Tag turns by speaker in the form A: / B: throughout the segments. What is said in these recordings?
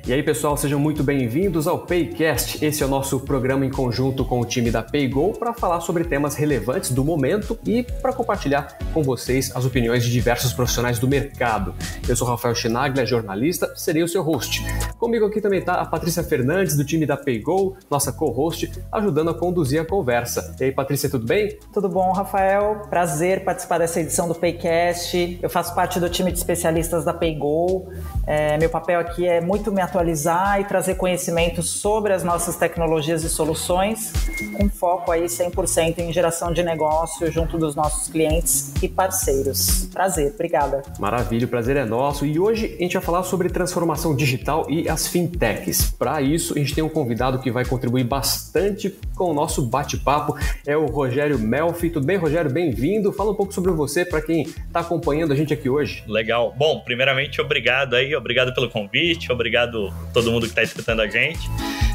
A: E aí, pessoal, sejam muito bem-vindos ao PayCast. Esse é o nosso programa em conjunto com o time da PayGo para falar sobre temas relevantes do momento e para compartilhar com vocês as opiniões de diversos profissionais do mercado. Eu sou Rafael Chinaglia, jornalista, serei o seu host. Comigo aqui também está a Patrícia Fernandes, do time da PayGo, nossa co-host, ajudando a conduzir a conversa. E aí, Patrícia, tudo bem?
B: Tudo bom, Rafael? Prazer participar dessa edição do PayCast. Eu faço parte do time de especialistas da PayGo. Meu papel aqui é muito me atualizar e trazer conhecimento sobre as nossas tecnologias e soluções, com foco aí 100% em geração de negócio junto dos nossos clientes e parceiros. Prazer, obrigada.
A: Maravilha, o prazer é nosso. E hoje a gente vai falar sobre transformação digital e as fintechs. Para isso, a gente tem um convidado que vai contribuir bastante com o nosso bate-papo, é o Rogério Melfi. Tudo bem, Rogério? Bem-vindo. Fala um pouco sobre você para quem está acompanhando a gente aqui hoje.
C: Legal. Bom, primeiramente, obrigado pelo convite, obrigado a todo mundo que está escutando a gente.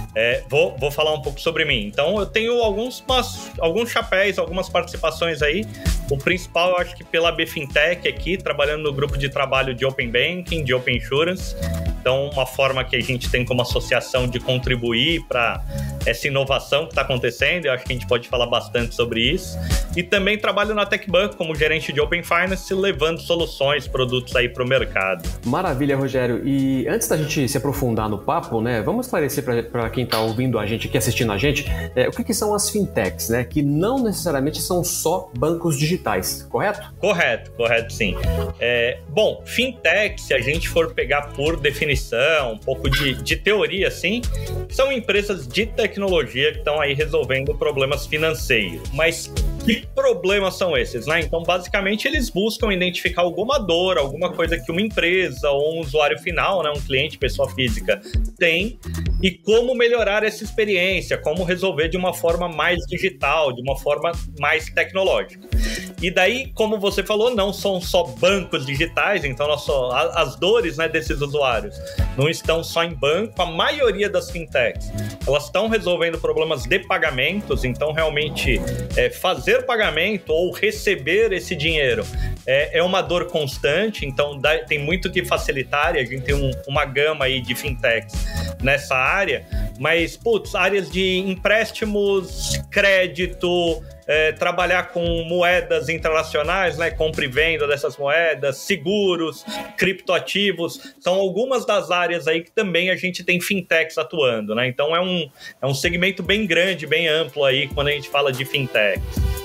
C: Vou falar um pouco sobre mim. Então, eu tenho alguns chapéus, algumas participações aí. O principal, eu acho que pela BFintech aqui, trabalhando no grupo de trabalho de Open Banking, de Open Insurance. Então, uma forma que a gente tem como associação de contribuir para essa inovação que está acontecendo, eu acho que a gente pode falar bastante sobre isso. E também trabalho na TechBank como gerente de Open Finance, levando soluções, produtos aí para o mercado.
A: Maravilha, Rogério. E antes da gente se aprofundar no papo, né, vamos esclarecer para quem está ouvindo a gente aqui, assistindo a gente, o que são as fintechs, né, que não necessariamente são só bancos digitais, correto?
C: Correto, sim. Bom, fintech, se a gente for pegar por definição, um pouco de teoria, assim, são empresas de tecnologia que estão aí resolvendo problemas financeiros. Mas que problemas são esses, né? Então, basicamente, eles buscam identificar alguma dor, alguma coisa que uma empresa ou um usuário final, né, um cliente, pessoa física, tem, e como melhorar essa experiência, como resolver de uma forma mais digital, de uma forma mais tecnológica. E daí, como você falou, não são só bancos digitais, então as dores, né, desses usuários não estão só em banco. A maioria das fintechs, elas estão resolvendo problemas de pagamentos, então realmente fazer pagamento ou receber esse dinheiro é uma dor constante, então tem muito que facilitar, e a gente tem uma gama aí de fintechs nessa área, mas, áreas de empréstimos, crédito, trabalhar com moedas internacionais, né, compra e venda dessas moedas, seguros, criptoativos, são algumas das áreas aí que também a gente tem fintechs atuando, né? Então é um segmento bem grande, bem amplo aí quando a gente fala de fintechs.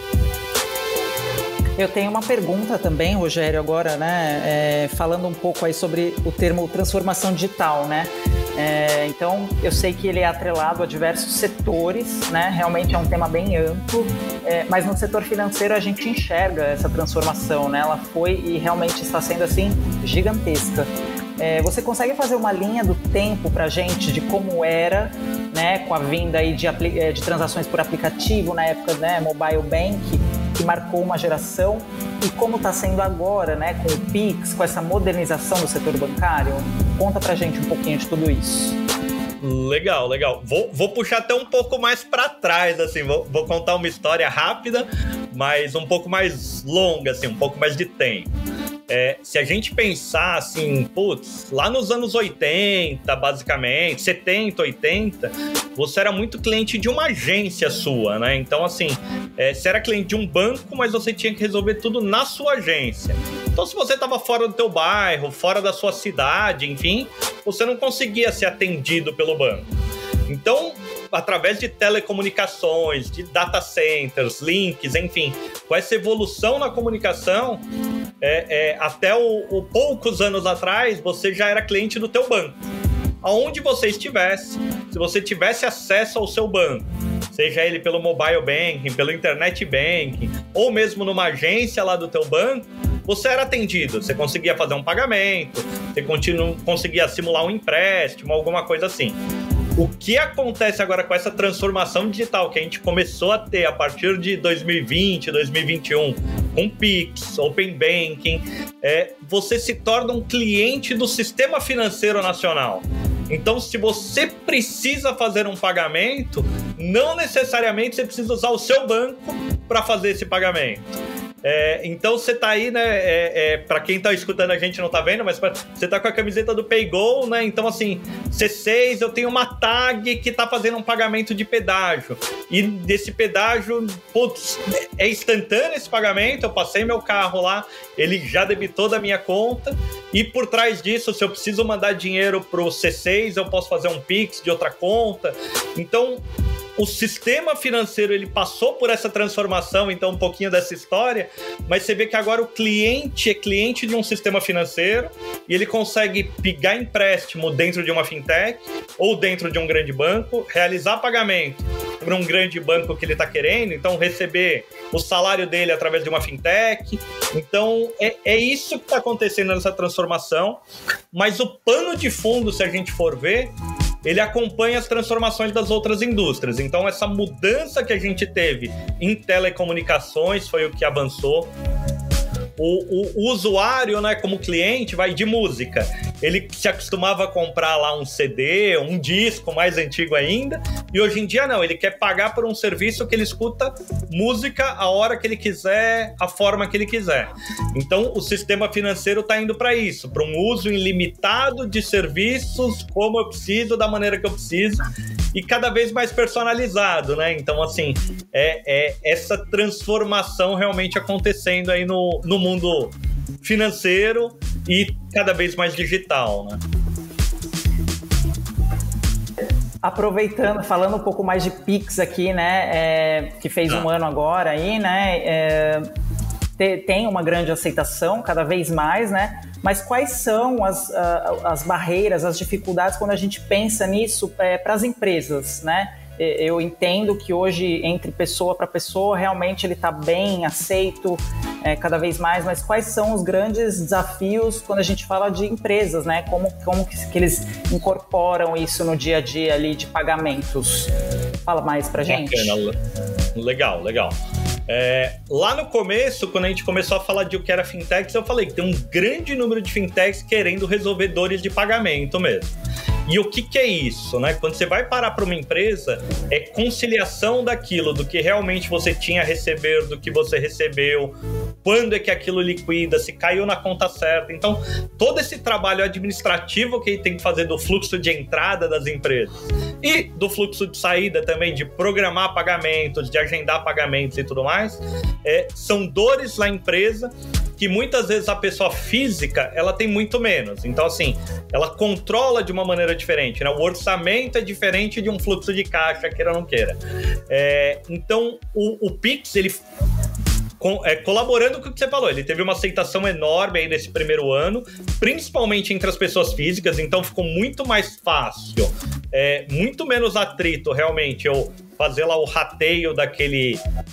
B: Eu tenho uma pergunta também, Rogério, agora, né, falando um pouco aí sobre o termo transformação digital, né? Então, eu sei que ele é atrelado a diversos setores, né? Realmente é um tema bem amplo, mas no setor financeiro a gente enxerga essa transformação, né? Ela foi e realmente está sendo, assim, gigantesca. Você consegue fazer uma linha do tempo para a gente de como era, né, com a vinda aí de transações por aplicativo na época, né, mobile bank, que marcou uma geração, e como está sendo agora, né, com o Pix, com essa modernização do setor bancário? Conta pra gente um pouquinho de tudo isso.
C: Legal. Vou puxar até um pouco mais para trás, assim, vou contar uma história rápida, mas um pouco mais longa, assim, um pouco mais de tempo. Se a gente pensar assim, lá nos anos 80, basicamente, 70, 80, você era muito cliente de uma agência sua, né? Então, assim, você era cliente de um banco, mas você tinha que resolver tudo na sua agência. Então, se você estava fora do teu bairro, fora da sua cidade, enfim, você não conseguia ser atendido pelo banco. Então, através de telecomunicações, de data centers, links, enfim, com essa evolução na comunicação, até poucos anos atrás, você já era cliente do teu banco. Aonde você estivesse, se você tivesse acesso ao seu banco, seja ele pelo mobile banking, pelo internet banking, ou mesmo numa agência lá do teu banco, você era atendido, você conseguia fazer um pagamento, você conseguia simular um empréstimo, alguma coisa assim. O que acontece agora com essa transformação digital que a gente começou a ter a partir de 2020, 2021, com Pix, Open Banking, você se torna um cliente do sistema financeiro nacional. Então, se você precisa fazer um pagamento, não necessariamente você precisa usar o seu banco para fazer esse pagamento. Então você tá aí, né? Para quem tá escutando a gente não tá vendo, mas você tá com a camiseta do PayGo, né? Então, assim, C6, eu tenho uma tag que tá fazendo um pagamento de pedágio. E desse pedágio, putz, é instantâneo esse pagamento. Eu passei meu carro lá, ele já debitou da minha conta. E por trás disso, se eu preciso mandar dinheiro pro C6, eu posso fazer um Pix de outra conta. Então, o sistema financeiro, ele passou por essa transformação, então um pouquinho dessa história, mas você vê que agora o cliente é cliente de um sistema financeiro e ele consegue pegar empréstimo dentro de uma fintech ou dentro de um grande banco, realizar pagamento para um grande banco que ele está querendo, então receber o salário dele através de uma fintech. Então, é isso que está acontecendo nessa transformação, mas o pano de fundo, se a gente for ver, ele acompanha as transformações das outras indústrias. Então, essa mudança que a gente teve em telecomunicações foi o que avançou. O usuário, né, como cliente, vai de música. Ele se acostumava a comprar lá um CD, um disco mais antigo ainda, e hoje em dia não, ele quer pagar por um serviço que ele escuta música a hora que ele quiser, a forma que ele quiser. Então, o sistema financeiro está indo para isso, para um uso ilimitado de serviços, como eu preciso, da maneira que eu preciso, e cada vez mais personalizado, né? Então, assim, essa transformação realmente acontecendo aí no mundo financeiro e cada vez mais digital, né?
B: Aproveitando, falando um pouco mais de Pix aqui, né? Que fez um ano agora aí, né? Tem uma grande aceitação, cada vez mais, né? Mas quais são as barreiras, as dificuldades quando a gente pensa nisso para as empresas, né? Eu entendo que hoje, entre pessoa para pessoa, realmente ele está bem aceito cada vez mais, mas quais são os grandes desafios quando a gente fala de empresas, né? Como que eles incorporam isso no dia a dia ali de pagamentos? Fala mais pra gente.
C: Bacana. Legal. Lá no começo, quando a gente começou a falar de o que era fintechs, eu falei que tem um grande número de fintechs querendo resolvedores de pagamento mesmo. E o que é isso, né? Quando você vai parar para uma empresa, é conciliação daquilo, do que realmente você tinha a receber, do que você recebeu, quando é que aquilo liquida, se caiu na conta certa. Então, todo esse trabalho administrativo que ele tem que fazer do fluxo de entrada das empresas e do fluxo de saída também, de programar pagamentos, de agendar pagamentos e tudo mais, são dores na empresa que muitas vezes a pessoa física, ela tem muito menos. Então, assim, ela controla de uma maneira diferente, né? O orçamento é diferente de um fluxo de caixa, queira ou não queira. Então, o Pix, ele... colaborando com o que você falou, ele teve uma aceitação enorme aí nesse primeiro ano, principalmente entre as pessoas físicas, então ficou muito mais fácil, muito menos atrito realmente eu fazer lá o rateio daquele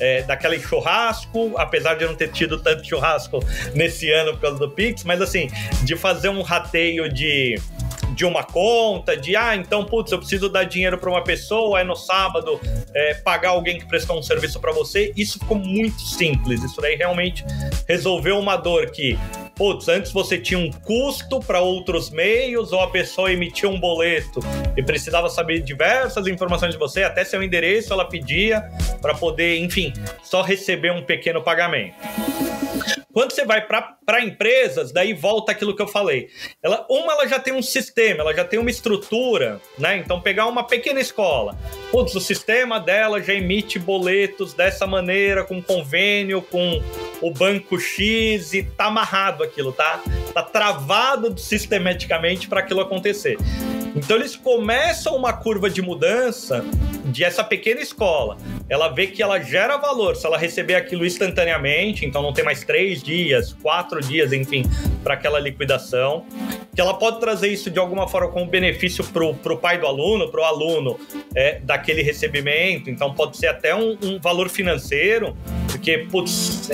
C: churrasco, apesar de eu não ter tido tanto churrasco nesse ano por causa do Pix, mas assim, de fazer um rateio de uma conta, então, putz, eu preciso dar dinheiro para uma pessoa, no sábado pagar alguém que prestou um serviço para você, isso ficou muito simples, isso daí realmente resolveu uma dor que, putz, antes você tinha um custo para outros meios, ou a pessoa emitia um boleto e precisava saber diversas informações de você, até seu endereço ela pedia para poder, enfim, só receber um pequeno pagamento. Quando você vai para empresas, daí volta aquilo que eu falei. Ela já tem um sistema, ela já tem uma estrutura, né? Então, pegar uma pequena escola. Putz, o sistema dela já emite boletos dessa maneira, com convênio, com o banco X, e tá amarrado aquilo, tá travado sistematicamente para aquilo acontecer. Então, eles começam uma curva de mudança de essa pequena escola. Ela vê que ela gera valor se ela receber aquilo instantaneamente, então não tem mais 3 dias, 4 dias, enfim, para aquela liquidação. Que ela pode trazer isso de alguma forma como benefício pro pai do aluno, pro aluno daquele recebimento. Então pode ser até um valor financeiro, porque, putz,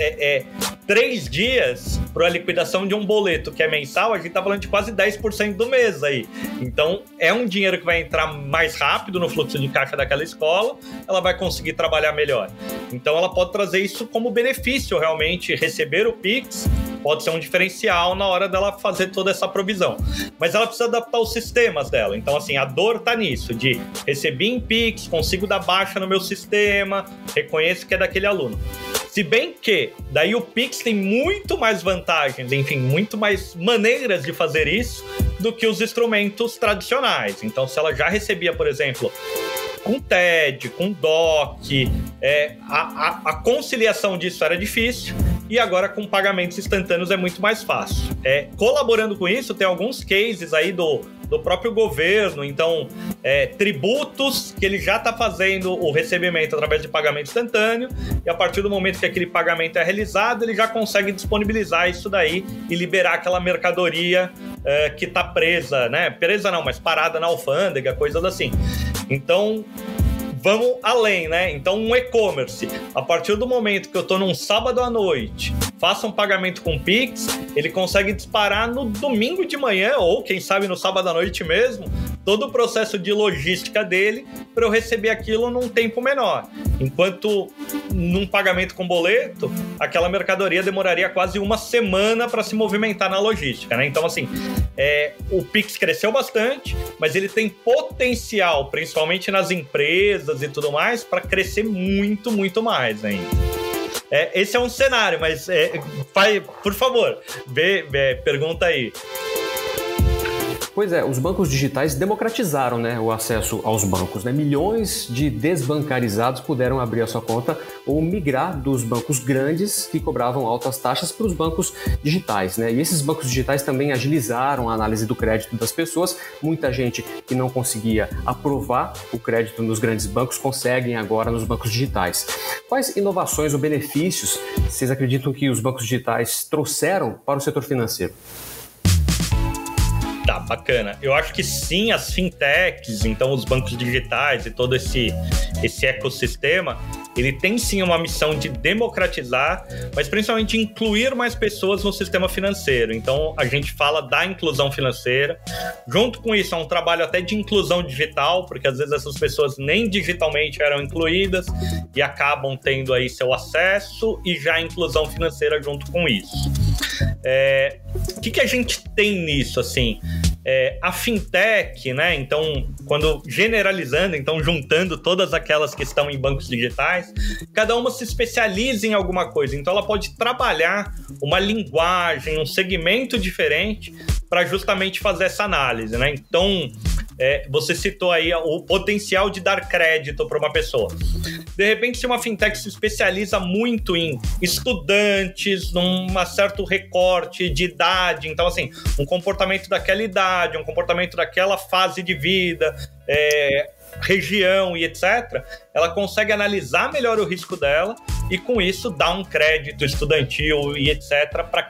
C: 3 dias para a liquidação de um boleto que é mensal, a gente tá falando de quase 10% do mês aí. Então, é um dinheiro que vai entrar mais rápido no fluxo de caixa daquela escola, ela vai conseguir trabalhar melhor. Então, ela pode trazer isso como benefício, realmente, receber o Pix pode ser um diferencial na hora dela fazer toda essa provisão. Mas ela precisa adaptar os sistemas dela. Então, assim, a dor tá nisso, de receber em Pix, consigo dar baixa no meu sistema, reconheço que é daquele aluno. Se bem que, daí o Pix tem muito mais vantagens, enfim, muito mais maneiras de fazer isso do que os instrumentos tradicionais. Então, se ela já recebia, por exemplo, com TED, com DOC, a conciliação disso era difícil, e agora com pagamentos instantâneos é muito mais fácil. Colaborando com isso, tem alguns cases aí do próprio governo, então tributos que ele já está fazendo o recebimento através de pagamento instantâneo, e a partir do momento que aquele pagamento é realizado, ele já consegue disponibilizar isso daí e liberar aquela mercadoria que está presa, né? Presa não, mas parada na alfândega, coisas assim. Então, vamos além, né? Então, um e-commerce, a partir do momento que eu estou num sábado à noite, faço um pagamento com Pix, ele consegue disparar no domingo de manhã, ou quem sabe no sábado à noite mesmo, todo o processo de logística dele para eu receber aquilo num tempo menor. Enquanto num pagamento com boleto, aquela mercadoria demoraria quase uma semana para se movimentar na logística, né? Então, assim, o Pix cresceu bastante, mas ele tem potencial, principalmente nas empresas e tudo mais, para crescer muito, muito mais ainda. Esse é um cenário, mas por favor, pergunta aí.
A: Pois é, os bancos digitais democratizaram, né, o acesso aos bancos, né? Milhões de desbancarizados puderam abrir a sua conta ou migrar dos bancos grandes que cobravam altas taxas para os bancos digitais, né? E esses bancos digitais também agilizaram a análise do crédito das pessoas. Muita gente que não conseguia aprovar o crédito nos grandes bancos conseguem agora nos bancos digitais. Quais inovações ou benefícios vocês acreditam que os bancos digitais trouxeram para o setor financeiro?
C: Tá, bacana. Eu acho que sim, as fintechs, então os bancos digitais e todo esse ecossistema, ele tem sim uma missão de democratizar, mas principalmente incluir mais pessoas no sistema financeiro. Então a gente fala da inclusão financeira. Junto com isso, é um trabalho até de inclusão digital, porque às vezes essas pessoas nem digitalmente eram incluídas e acabam tendo aí seu acesso, e já a inclusão financeira junto com isso. O que a gente tem nisso, assim? A fintech, né? Então, quando generalizando, então juntando todas aquelas que estão em bancos digitais, cada uma se especializa em alguma coisa. Então, ela pode trabalhar uma linguagem, um segmento diferente para justamente fazer essa análise, né? Então, você citou aí o potencial de dar crédito para uma pessoa. De repente, se uma fintech se especializa muito em estudantes, num certo recorte de idade, então, assim, um comportamento daquela idade, um comportamento daquela fase de vida, região e etc., ela consegue analisar melhor o risco dela e, com isso, dar um crédito estudantil e etc. para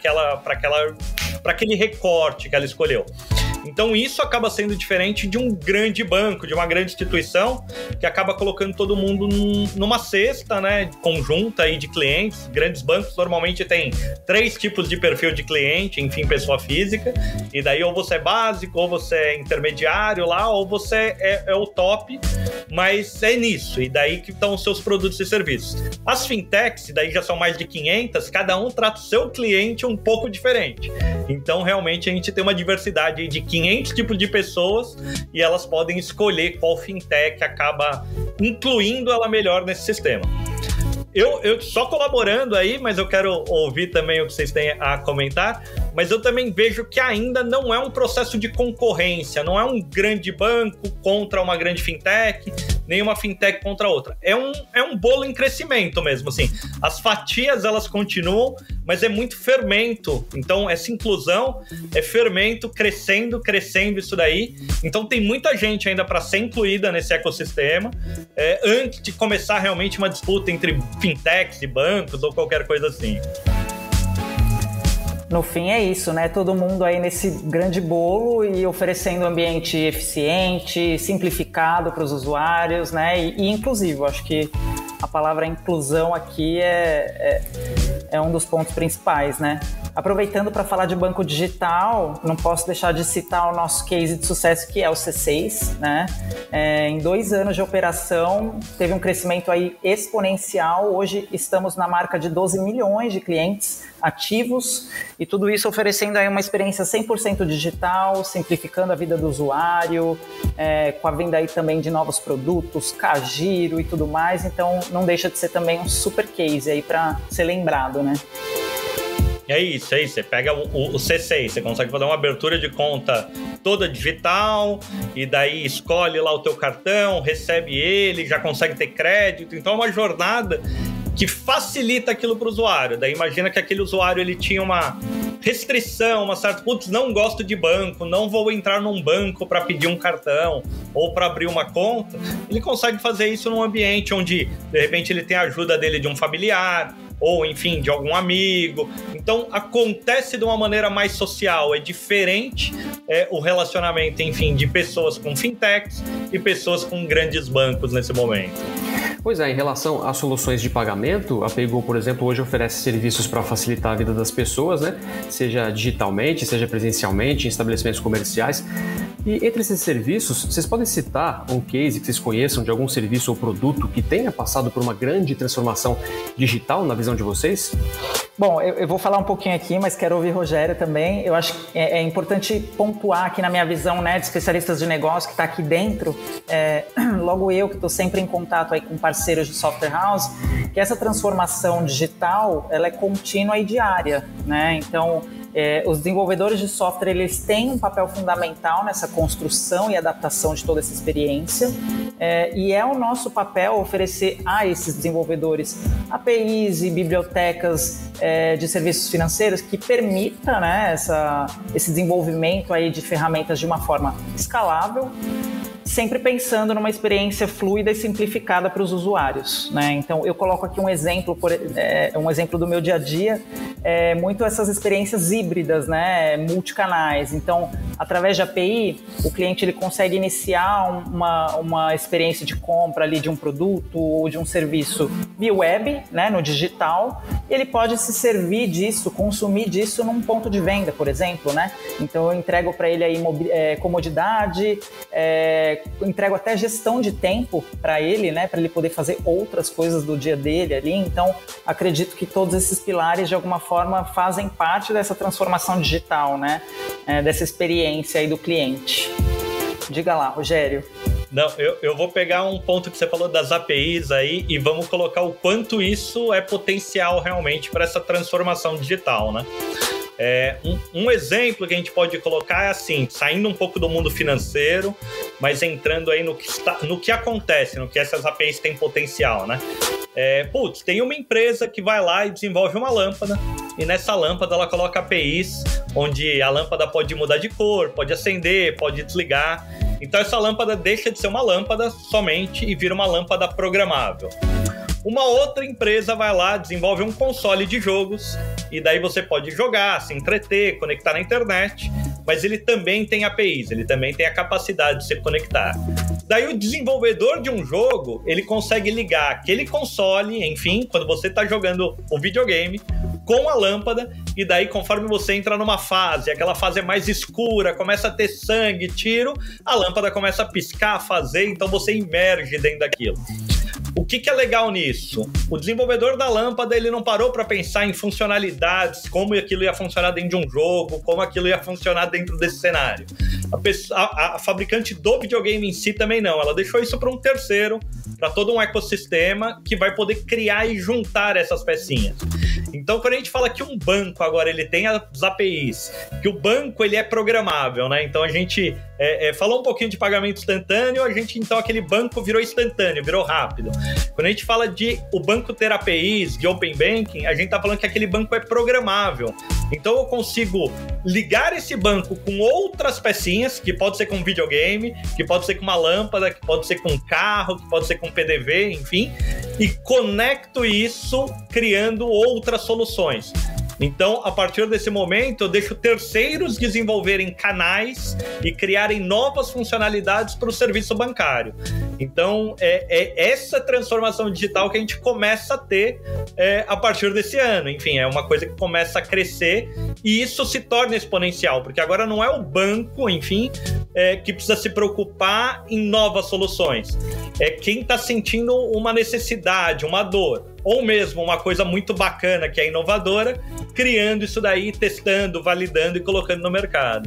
C: aquele recorte que ela escolheu. Então isso acaba sendo diferente de um grande banco, de uma grande instituição, que acaba colocando todo mundo numa cesta, né, conjunta aí de clientes. Grandes bancos normalmente têm 3 tipos de perfil de cliente, enfim, pessoa física, e daí ou você é básico, ou você é intermediário lá, ou você é o top, mas é nisso, e daí que estão os seus produtos e serviços. As fintechs, daí já são mais de 500, cada um trata o seu cliente um pouco diferente. Então, realmente, a gente tem uma diversidade de 500 tipos de pessoas e elas podem escolher qual fintech acaba incluindo ela melhor nesse sistema. Eu só colaborando aí, mas eu quero ouvir também o que vocês têm a comentar, mas eu também vejo que ainda não é um processo de concorrência, não é um grande banco contra uma grande fintech, nem uma fintech contra outra. É um bolo em crescimento mesmo, assim. As fatias, elas continuam, mas é muito fermento. Então, essa inclusão é fermento crescendo isso daí. Então, tem muita gente ainda para ser incluída nesse ecossistema, antes de começar realmente uma disputa entre fintechs e bancos ou qualquer coisa assim.
B: No fim é isso, né? Todo mundo aí nesse grande bolo e oferecendo um ambiente eficiente, simplificado para os usuários, né? E inclusivo. Acho que a palavra inclusão aqui é é um dos pontos principais, né? Aproveitando para falar de banco digital, não posso deixar de citar o nosso case de sucesso, que é o C6, né? Em 2 anos de operação, teve um crescimento aí exponencial. Hoje estamos na marca de 12 milhões de clientes ativos, e tudo isso oferecendo aí uma experiência 100% digital, simplificando a vida do usuário, com a venda aí também de novos produtos, Cagiro e tudo mais. Então não deixa de ser também um super case aí para ser lembrado, né?
C: É isso, você pega o C6, você consegue fazer uma abertura de conta toda digital, e daí escolhe lá o teu cartão, recebe ele, já consegue ter crédito. Então é uma jornada que facilita aquilo para o usuário. Daí imagina que aquele usuário ele tinha uma restrição, uma certa, putz, não gosto de banco, não vou entrar num banco para pedir um cartão ou para abrir uma conta. Ele consegue fazer isso num ambiente onde, de repente, ele tem a ajuda dele de um familiar, ou, enfim, de algum amigo. Então, acontece de uma maneira mais social. É diferente o relacionamento, enfim, de pessoas com fintechs e pessoas com grandes bancos nesse momento.
A: Pois é, em relação às soluções de pagamento, a PayGo, por exemplo, hoje oferece serviços para facilitar a vida das pessoas, né? Seja digitalmente, seja presencialmente, em estabelecimentos comerciais. E entre esses serviços, vocês podem citar um case que vocês conheçam de algum serviço ou produto que tenha passado por uma grande transformação digital na visão de vocês?
B: Bom, eu vou falar um pouquinho aqui, mas quero ouvir Rogério também. Eu acho que é importante pontuar aqui na minha visão, né, de especialistas de negócio que está aqui dentro, logo eu que estou sempre em contato aí com parceiros de software house, que essa transformação digital ela é contínua e diária, né? Então, os desenvolvedores de software eles têm um papel fundamental nessa construção e adaptação de toda essa experiência, e é o nosso papel oferecer a esses desenvolvedores APIs e bibliotecas de serviços financeiros que permita, né, esse desenvolvimento aí de ferramentas de uma forma escalável, sempre pensando numa experiência fluida e simplificada para os usuários, né? Então, eu coloco aqui um exemplo do meu dia a dia, muito essas experiências híbridas, né? Multicanais. Então, através de API, o cliente ele consegue iniciar uma experiência de compra ali de um produto ou de um serviço via web, né? No digital. Ele pode se servir disso, consumir disso num ponto de venda, por exemplo, né? Então, eu entrego para ele aí comodidade, entrego até gestão de tempo para ele, né, para ele poder fazer outras coisas do dia dele ali. Então, acredito que todos esses pilares, de alguma forma, fazem parte dessa transformação digital, né, dessa experiência aí do cliente. Diga lá, Rogério.
C: Não, eu vou pegar um ponto que você falou das APIs aí e vamos colocar o quanto isso é potencial realmente para essa transformação digital, né? Um exemplo que a gente pode colocar é assim, saindo um pouco do mundo financeiro, mas entrando aí no que acontece, no que essas APIs têm potencial, né? Tem uma empresa que vai lá e desenvolve uma lâmpada, e nessa lâmpada ela coloca APIs, onde a lâmpada pode mudar de cor, pode acender, pode desligar. Então essa lâmpada deixa de ser uma lâmpada somente e vira uma lâmpada programável. Uma outra empresa vai lá, desenvolve um console de jogos, e daí você pode jogar, se entreter, conectar na internet, mas ele também tem APIs, ele também tem a capacidade de se conectar. Daí o desenvolvedor de um jogo, ele consegue ligar aquele console, enfim, quando você está jogando um videogame, com a lâmpada, e daí conforme você entra numa fase, aquela fase é mais escura, começa a ter sangue, tiro, a lâmpada começa a piscar, a fazer, então você imerge dentro daquilo. O que é legal nisso? O desenvolvedor da lâmpada, ele não parou para pensar em funcionalidades, como aquilo ia funcionar dentro de um jogo, como aquilo ia funcionar dentro desse cenário. A fabricante do videogame em si também não. Ela deixou isso para um terceiro, para todo um ecossistema que vai poder criar e juntar essas pecinhas. Então, quando a gente fala que um banco agora ele tem as APIs, que o banco ele é programável, né? Então a gente falou um pouquinho de pagamento instantâneo, então aquele banco virou instantâneo, virou rápido. Quando a gente fala de o banco ter APIs, de Open Banking, a gente tá falando que aquele banco é programável. Então eu consigo ligar esse banco com outras pecinhas, que pode ser com um videogame, que pode ser com uma lâmpada, que pode ser com um carro, que pode ser com PDV, enfim, e conecto isso criando outras soluções. Então, a partir desse momento, eu deixo terceiros desenvolverem canais e criarem novas funcionalidades para o serviço bancário. Então, é essa transformação digital que a gente começa a ter a partir desse ano. Enfim, é uma coisa que começa a crescer e isso se torna exponencial, porque agora não é o banco, enfim, que precisa se preocupar em novas soluções. É quem está sentindo uma necessidade, uma dor, ou mesmo uma coisa muito bacana que é inovadora, criando isso daí, testando, validando e colocando no mercado.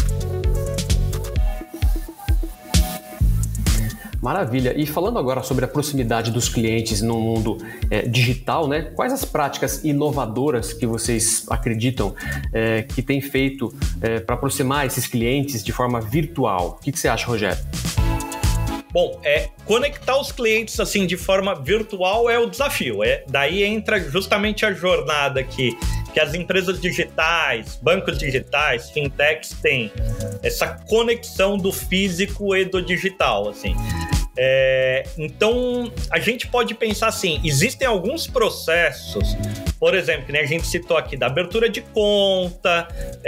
A: Maravilha. E falando agora sobre a proximidade dos clientes no mundo digital, né? Quais as práticas inovadoras que vocês acreditam que tem feito para aproximar esses clientes de forma virtual? O que você acha, Rogério?
C: Bom, conectar os clientes assim de forma virtual é o desafio. Daí entra justamente a jornada que as empresas digitais, bancos digitais, fintechs têm. Essa conexão do físico e do digital, assim. Então, a gente pode pensar assim, existem alguns processos, por exemplo, que a gente citou aqui, da abertura de conta,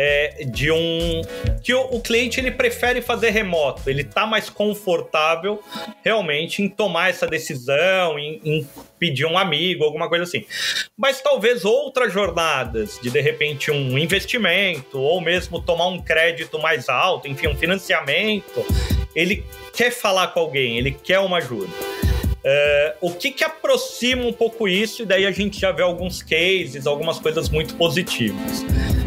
C: que o cliente ele prefere fazer remoto, ele está mais confortável realmente em tomar essa decisão, em pedir um amigo, alguma coisa assim. Mas talvez outras jornadas, de repente um investimento, ou mesmo tomar um crédito mais alto, enfim, um financiamento, ele quer falar com alguém, ele quer uma ajuda. O que aproxima um pouco isso, e daí a gente já vê alguns cases, algumas coisas muito positivas.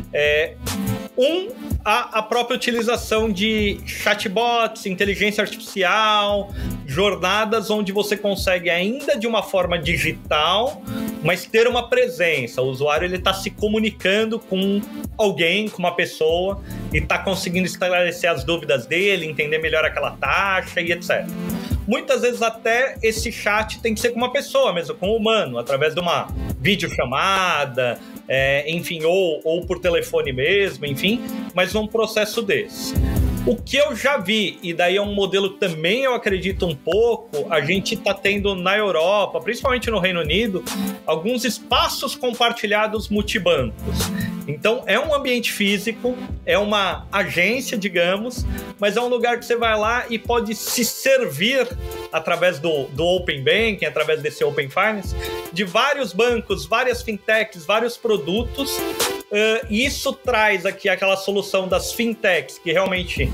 C: A própria utilização de chatbots, inteligência artificial, jornadas onde você consegue ainda de uma forma digital, mas ter uma presença. O usuário está se comunicando com alguém, com uma pessoa, e está conseguindo esclarecer as dúvidas dele, entender melhor aquela taxa e etc. Muitas vezes até esse chat tem que ser com uma pessoa mesmo, com um humano, através de uma videochamada, enfim, ou por telefone mesmo, enfim, mas num processo desse. O que eu já vi, e daí é um modelo também, eu acredito um pouco, a gente está tendo na Europa, principalmente no Reino Unido, alguns espaços compartilhados multibancos. Então, é um ambiente físico, é uma agência, digamos, mas é um lugar que você vai lá e pode se servir através do Open Banking, através desse Open Finance, de vários bancos, várias fintechs, vários produtos. E isso traz aqui aquela solução das fintechs que realmente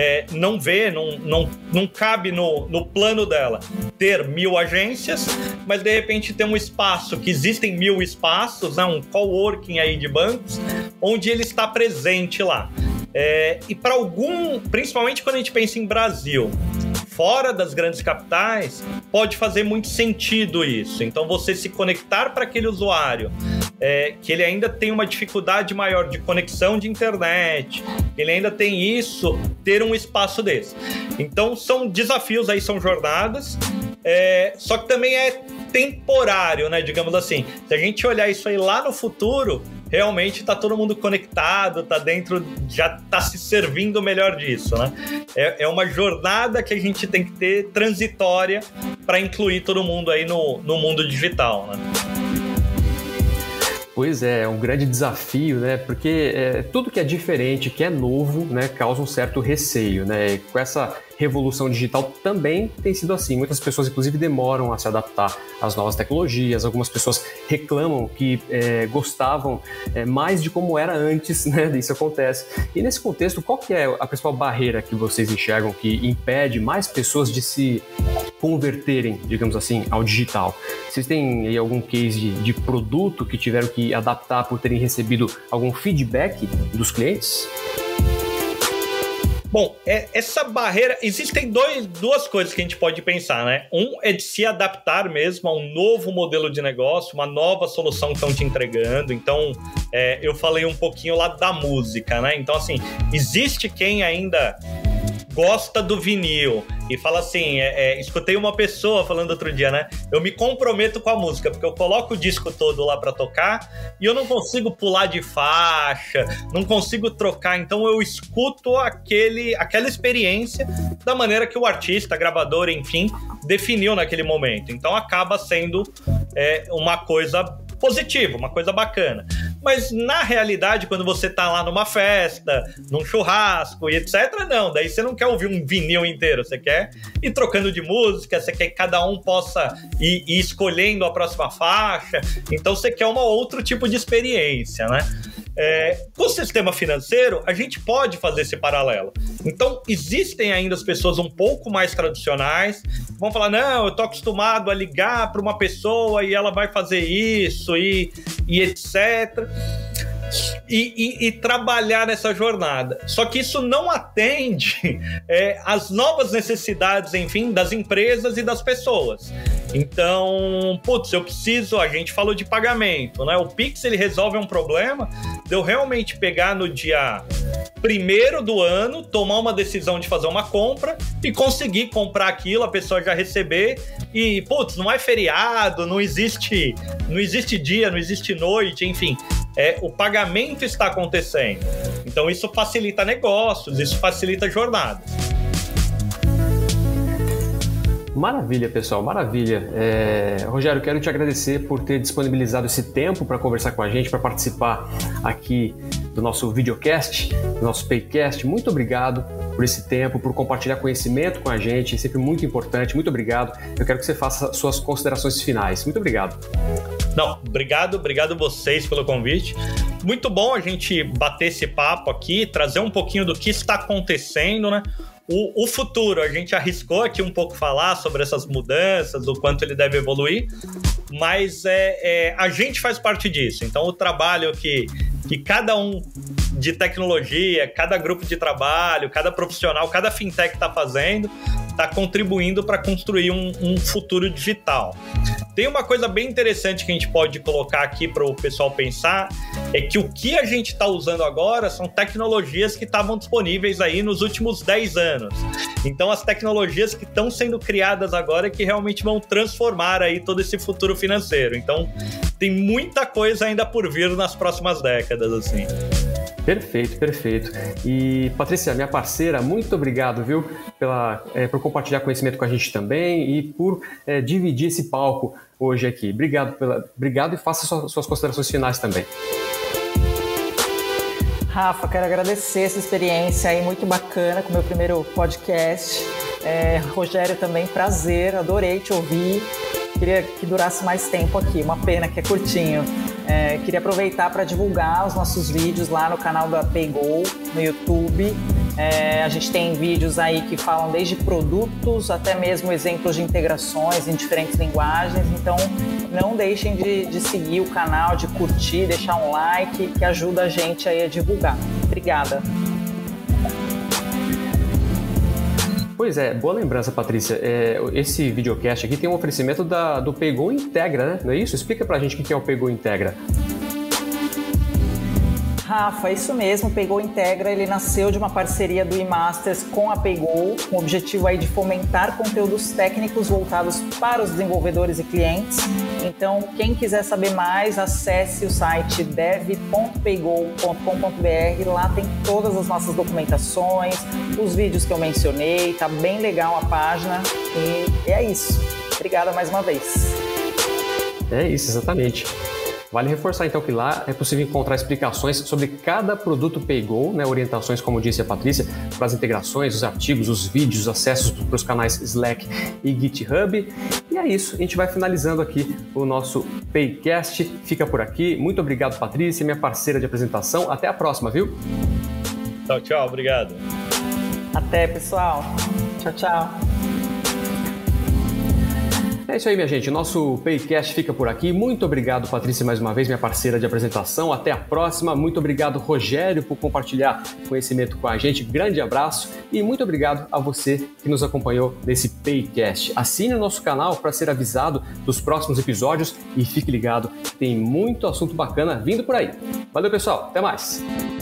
C: não cabe no plano dela ter 1000 agências, mas de repente tem um espaço que existem 1000 espaços, né, um coworking aí de bancos, onde ele está presente lá. E para principalmente quando a gente pensa em Brasil, fora das grandes capitais, pode fazer muito sentido isso. Então, você se conectar para aquele usuário que ele ainda tem uma dificuldade maior de conexão de internet, que ele ainda tem isso, ter um espaço desse. Então, são desafios aí, são jornadas, só que também é temporário, né, digamos assim. Se a gente olhar isso aí lá no futuro, realmente está todo mundo conectado, está dentro, já está se servindo melhor disso, né? É uma jornada que a gente tem que ter transitória para incluir todo mundo aí no mundo digital, né?
A: Pois é um grande desafio, né? Porque tudo que é diferente, que é novo, né, causa um certo receio, né? E com essa revolução digital também tem sido assim. Muitas pessoas, inclusive, demoram a se adaptar às novas tecnologias. Algumas pessoas reclamam que gostavam mais de como era antes, né? Isso acontece. E nesse contexto, qual que é a principal barreira que vocês enxergam que impede mais pessoas de se converterem, digamos assim, ao digital? Vocês têm aí algum case de produto que tiveram que adaptar por terem recebido algum feedback dos clientes?
C: Bom, essa barreira... Existem duas coisas que a gente pode pensar, né? Um é de se adaptar mesmo a um novo modelo de negócio, uma nova solução que estão te entregando. Então, eu falei um pouquinho lá da música, né? Então, assim, existe quem ainda gosta do vinil e fala assim, escutei uma pessoa falando outro dia, né? Eu me comprometo com a música, porque eu coloco o disco todo lá para tocar e eu não consigo pular de faixa, não consigo trocar, então eu escuto aquela experiência da maneira que o artista, gravador, enfim, definiu naquele momento. Então acaba sendo uma coisa positiva, uma coisa bacana. Mas na realidade, quando você tá lá numa festa, num churrasco e etc, não, daí você não quer ouvir um vinil inteiro, você quer ir trocando de música, você quer que cada um possa ir escolhendo a próxima faixa, então você quer um outro tipo de experiência, né? Com o sistema financeiro, a gente pode fazer esse paralelo. Então, existem ainda as pessoas um pouco mais tradicionais que vão falar, não, eu tô acostumado a ligar para uma pessoa e ela vai fazer isso e etc. E trabalhar nessa jornada. Só que isso não atende às novas necessidades, enfim, das empresas e das pessoas. Então, a gente falou de pagamento, né? O Pix, ele resolve um problema de eu realmente pegar no dia 1º do ano, tomar uma decisão de fazer uma compra e conseguir comprar aquilo, a pessoa já receber e, não é feriado, não existe dia, não existe noite, enfim. O pagamento está acontecendo. Então, isso facilita negócios, isso facilita jornadas.
A: Maravilha, pessoal, maravilha. Rogério, quero te agradecer por ter disponibilizado esse tempo para conversar com a gente, para participar aqui do nosso videocast, do nosso Paycast. Muito obrigado por esse tempo, por compartilhar conhecimento com a gente, é sempre muito importante. Muito obrigado. Eu quero que você faça suas considerações finais. Muito obrigado.
C: Não, obrigado vocês pelo convite. Muito bom a gente bater esse papo aqui, trazer um pouquinho do que está acontecendo, né? O futuro, a gente arriscou aqui um pouco falar sobre essas mudanças, o quanto ele deve evoluir, mas a gente faz parte disso. Então, o trabalho que cada um de tecnologia, cada grupo de trabalho, cada profissional, cada fintech está fazendo, está contribuindo para construir um futuro digital. Tem uma coisa bem interessante que a gente pode colocar aqui para o pessoal pensar, é que o que a gente está usando agora são tecnologias que estavam disponíveis aí nos últimos 10 anos. Então, as tecnologias que estão sendo criadas agora é que realmente vão transformar aí todo esse futuro financeiro. Então, tem muita coisa ainda por vir nas próximas décadas, assim.
A: Perfeito. E, Patrícia, minha parceira, muito obrigado, viu, por compartilhar conhecimento com a gente também e por dividir esse palco hoje aqui. Obrigado e faça suas considerações finais também.
B: Rafa, quero agradecer essa experiência aí muito bacana com o meu primeiro podcast. Rogério, também prazer, adorei te ouvir. Queria que durasse mais tempo aqui, uma pena que é curtinho. Queria aproveitar para divulgar os nossos vídeos lá no canal da PayGo, no YouTube. A gente tem vídeos aí que falam desde produtos até mesmo exemplos de integrações em diferentes linguagens. Então, não deixem de seguir o canal, de curtir, deixar um like, que ajuda a gente aí a divulgar. Obrigada.
A: Pois é, boa lembrança, Patrícia. Esse videocast aqui tem um oferecimento do PayGo Integra, né? Não é isso? Explica pra gente o que é o PayGo Integra.
B: Rafa, isso mesmo, o PayGo Integra, ele nasceu de uma parceria do eMasters com a PayGo, com o objetivo aí de fomentar conteúdos técnicos voltados para os desenvolvedores e clientes. Então, quem quiser saber mais, acesse o site dev.paygo.com.br, lá tem todas as nossas documentações, os vídeos que eu mencionei, tá bem legal a página e é isso. Obrigada mais uma vez.
A: É isso, exatamente. Vale reforçar então que lá é possível encontrar explicações sobre cada produto PayGo, né, orientações, como disse a Patrícia, para as integrações, os artigos, os vídeos, acessos para os canais Slack e GitHub. E é isso, a gente vai finalizando aqui o nosso Paycast. Fica por aqui. Muito obrigado, Patrícia, minha parceira de apresentação. Até a próxima, viu?
C: Tchau, obrigado.
B: Até, pessoal. Tchau.
A: É isso aí, minha gente. O nosso Paycast fica por aqui. Muito obrigado, Patrícia, mais uma vez, minha parceira de apresentação. Até a próxima. Muito obrigado, Rogério, por compartilhar conhecimento com a gente. Grande abraço e muito obrigado a você que nos acompanhou nesse Paycast. Assine o nosso canal para ser avisado dos próximos episódios e fique ligado, tem muito assunto bacana vindo por aí. Valeu, pessoal. Até mais.